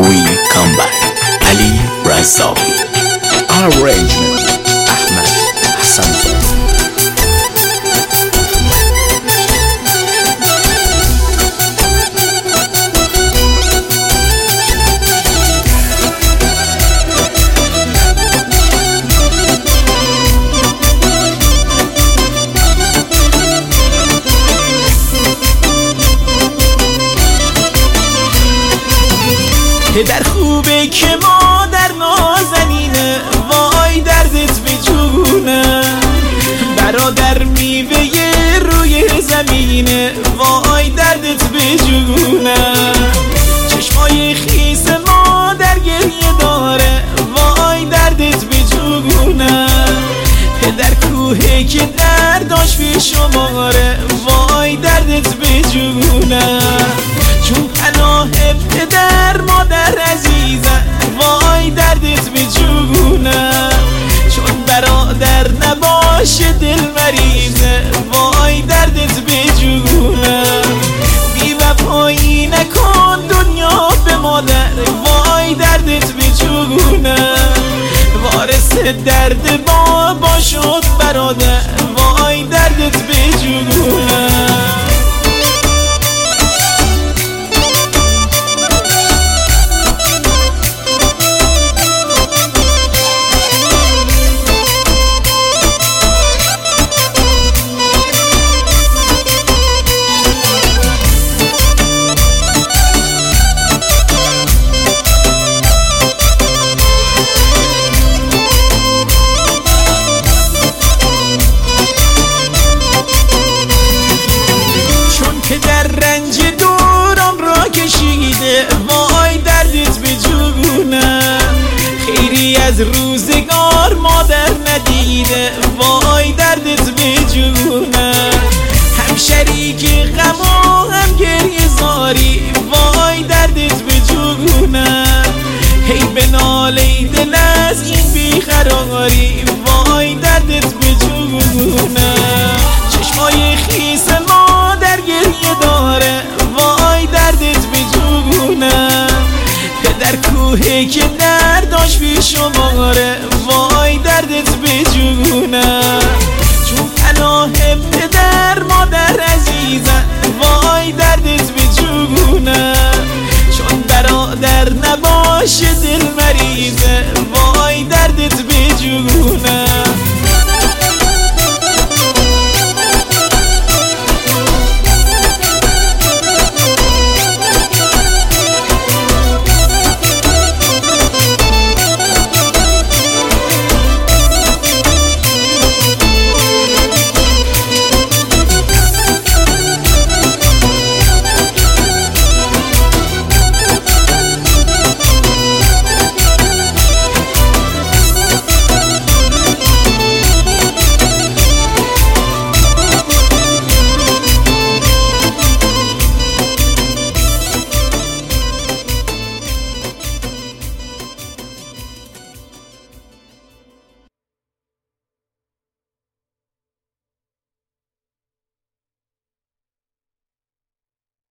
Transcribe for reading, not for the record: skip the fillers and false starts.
We come back. Ali Razawi. Arrangement Ahmed Hassan. پدر خوبه که مادر نازنینه، وای دردت به جونه. برادر میوه روی زمینه، وای دردت به جونه. چشمای خیس مادر گریه داره، وای دردت به جونه. پدر کوهه که درداش به شماره، وای دردت به جونه. چون پناه پدر مادر عزیزم، وای دردت به جونه. چون برادر نباشه دل مریضه، وای دردت به جونه. بی وفایی نکن دنیا به مادر، وای دردت به جونه. وارث درد بابا شد برادر، وای دردت به جونه. در رنج دورم را کشیده، وای دردت به جونه. خیری از روزگار مادر ندیده، وای دردت به جونه. هم شریک غم و هم گریه زاری، وای دردت به جونه. هی به ناله دل از این بیقراری، وای دردت به جونه. چشمای خیس مادر گریه داره، وای دردت به جونه. پدر کوهه که درداش به شماره، وای دردت به جونه. چون پناه پدر مادر عزیزم، وای دردت به جونه. چون برادر نباشه دل مریضه،